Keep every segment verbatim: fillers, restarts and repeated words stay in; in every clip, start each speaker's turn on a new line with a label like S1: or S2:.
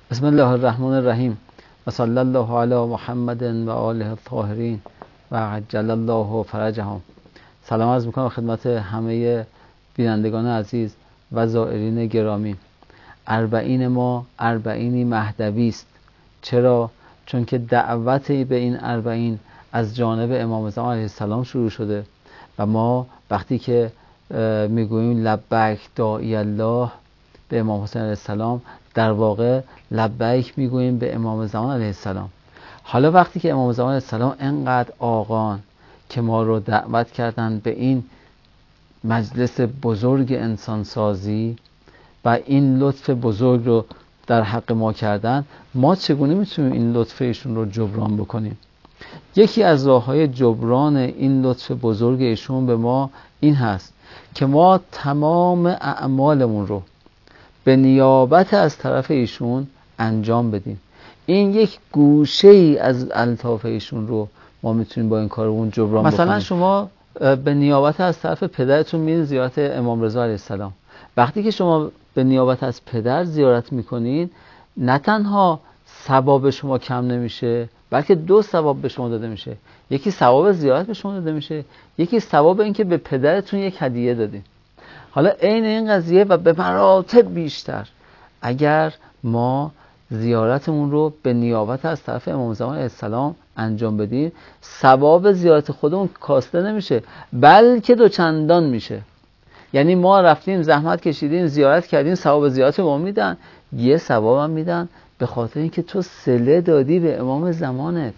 S1: بسم الله الرحمن الرحیم و صلی الله علی محمد و آله الطاهرین و عجل الله فرجهم. سلام عرض میکنم خدمت همه بینندگان عزیز و زائرین گرامی. اربعین ما اربعینی مهدوی است. چرا؟ چون که دعوتی به این اربعین از جانب امام زمان علیه السلام شروع شده و ما وقتی که میگوییم لبیک داعی الله به امام حسین علیه السلام، در واقع لبیک میگوییم به امام زمان علیه السلام. حالا وقتی که امام زمان علیه السلام انقدر آقان که ما رو دعوت کردن به این مجلس بزرگ انسانسازی و این لطف بزرگ رو در حق ما کردن، ما چگونه میتونیم این لطف ایشون رو جبران بکنیم؟ یکی از راه‌های جبران این لطف بزرگ ایشون به ما این هست که ما تمام اعمالمون رو به نیابت از طرف ایشون انجام بدیم. این یک گوشه ای از الطاف ایشون رو ما میتونیم با این کارمون جبران بکنیم. مثلا شما به نیابت از طرف پدرتون میرین زیارت امام رضا علیه السلام. وقتی که شما به نیابت از پدر زیارت میکنین، نه تنها ثواب شما کم نمیشه، بلکه دو ثواب به شما داده میشه. یکی ثواب زیارت به شما داده میشه، یکی ثواب این که به پدرتون یک هدیه دادین. حالا عین این قضیه و به مراتب بیشتر اگر ما زیارتمون رو به نیابت از طرف امام زمان علیه السلام انجام بدیم، ثواب زیارت خودمون کاسته نمیشه، بلکه دوچندان میشه. یعنی ما رفتیم زحمت کشیدیم زیارت کردیم، ثواب زیارت ما میدن، یه ثواب هم میدن به خاطر اینکه تو صله دادی به امام زمانت،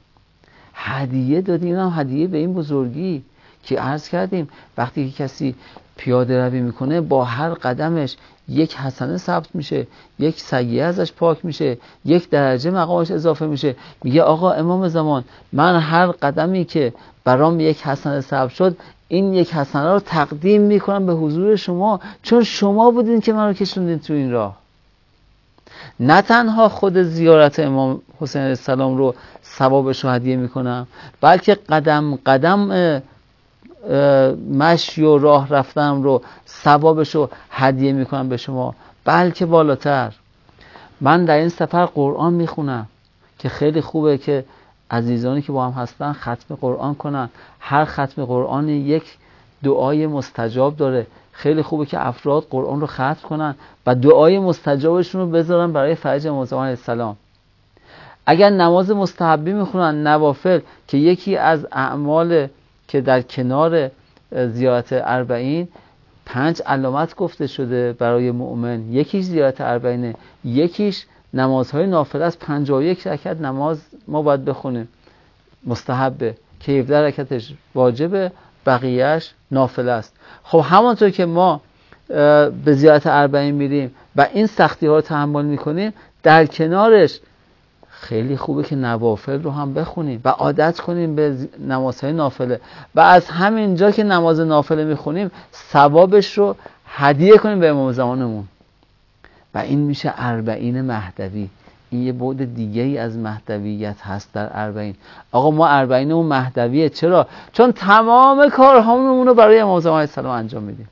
S1: هدیه دادی. این هم هدیه به این بزرگی که عرض کردیم وقتی که کسی پیاده روی میکنه با هر قدمش یک حسنه ثبت میشه، یک سیئه ازش پاک میشه، یک درجه مقامش اضافه میشه. میگه آقا امام زمان، من هر قدمی که برام یک حسنه ثبت شد، این یک حسنه رو تقدیم میکنم به حضور شما، چون شما بودین که من رو کشوندین تو این راه. نه تنها خود زیارت امام حسین علیه السلام رو ثوابش رو هدیه میکنم، بلکه قدم قدم مشی و راه رفتم رو ثوابش رو هدیه میکنم به شما. بلکه بالاتر، من در این سفر قرآن میخونم که خیلی خوبه که عزیزانی که با هم هستن ختم قرآن کنن. هر ختم قرآن یک دعای مستجاب داره. خیلی خوبه که افراد قرآن رو ختم کنن و دعای مستجابشون رو بذارن برای فرج امام زمان علیه السلام. اگر نماز مستحبی میخونن، نوافل، که یکی از اعمال که در کنار زیارت اربعین پنج علامت گفته شده برای مؤمن، یکیش زیارت اربعینه، یکیش نمازهای نافله است. پنجاه و یک رکعت نماز ما باید بخونیم مستحبه که هفده رکعتش واجبه، بقیهش نافله است. خب همانطور که ما به زیارت اربعین میریم و این سختی ها رو تحمل میکنیم، در کنارش خیلی خوبه که نوافل رو هم بخونیم و عادت کنیم به نمازهای نافله و از همین جا که نماز نافله میخونیم ثوابش رو هدیه کنیم به امام زمانمون و این میشه اربعین مهدوی. این یه بعد دیگه ای از مهدویت هست در اربعین. آقا ما اربعینمون مهدویه. چرا؟ چون تمام کارهامون رو برای امام زمان علیه السلام انجام میدیم.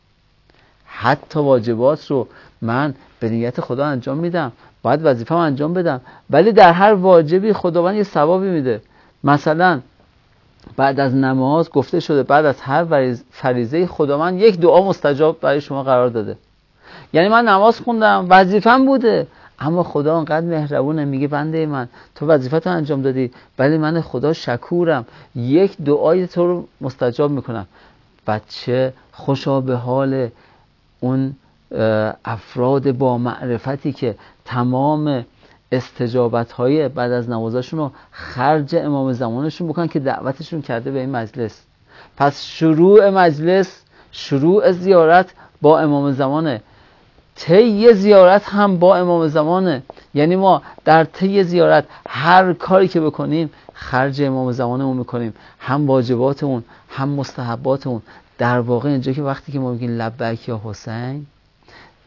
S1: حتی واجبات رو من به نیت خدا انجام میدم، باید وظیفه‌مو انجام بدم، ولی در هر واجبی خداوند یه ثوابی میده. مثلا بعد از نماز گفته شده بعد از هر فریضه خداوند یک دعا مستجاب برای شما قرار داده. یعنی من نماز خوندم، وظیفه‌م بوده، اما خدا انقدر مهربونه، میگه بنده من تو وظیفتو انجام دادی، ولی من خدا شکورم، یک دعای تو رو مستجاب میکنم. بچه خوشا به حال اون افراد با معرفتی که تمام استجابت های بعد از نمازشون رو خرج امام زمانشون بکنن که دعوتشون کرده به این مجلس. پس شروع مجلس، شروع زیارت با امام زمانه، طی زیارت هم با امام زمانه. یعنی ما در طی زیارت هر کاری که بکنیم خرج امام زمانمون میکنیم، هم واجباتمون هم مستحباتمون. در واقع اینجا که وقتی که ما میگیم لبیک یا حسین،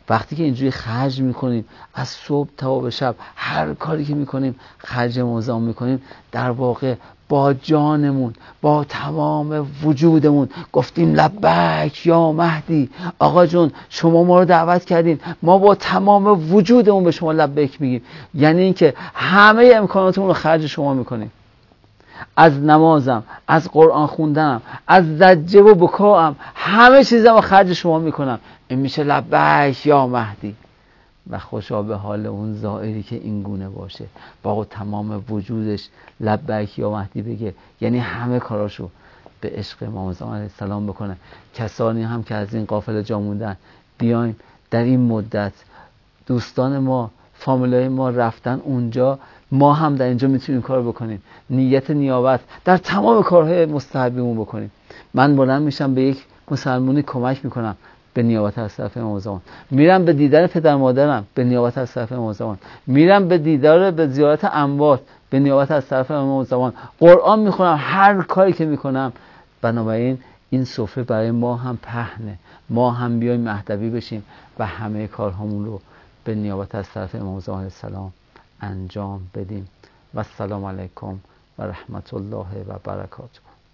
S1: وقتی که اینجوری خرج میکنیم از صبح تا به شب، هر کاری که میکنیم خرج موزام میکنیم، در واقع با جانمون، با تمام وجودمون گفتیم لبیک یا مهدی. آقا جون شما ما رو دعوت کردین، ما با تمام وجودمون به شما لبیک میگیم. یعنی اینکه همه امکاناتمون رو خرج شما میکنیم. از نمازم، از قرآن خوندنم، از زجه و بکاام، همه چیزم رو خرج شما میکنم. این میشه لبیک یا مهدی. و خوشا به حال اون زائری که این گونه باشه، با تمام وجودش لبیک یا مهدی بگه، یعنی همه کاراشو به عشق امام زمان علیه السلام بکنه. کسانی هم که از این قافله جا موندن، بیایم در این مدت دوستان ما، فامیلای ما رفتن اونجا، ما هم در اینجا میتونیم کار بکنیم. نیت نیابت در تمام کارهای مستحبیمون بکنیم. من بلند میشم به یک مسلمونی کمک میکنم به نیابت از طرف امام زمان، میرم به دیدار پدر مادرم به نیابت از طرف امام زمان، میرم به دیدار به زیارت اموات به نیابت از طرف امام زمان، قرآن میخونم، هر کاری که میکنم. بنابراین این سفره برای ما هم پهنه، ما هم بیایم مهدوی بشیم و همه کارهامون رو به نیابت از طرف امام زمان علیه السلام انجام بدیم. و السلام علیکم و رحمت الله و برکاته.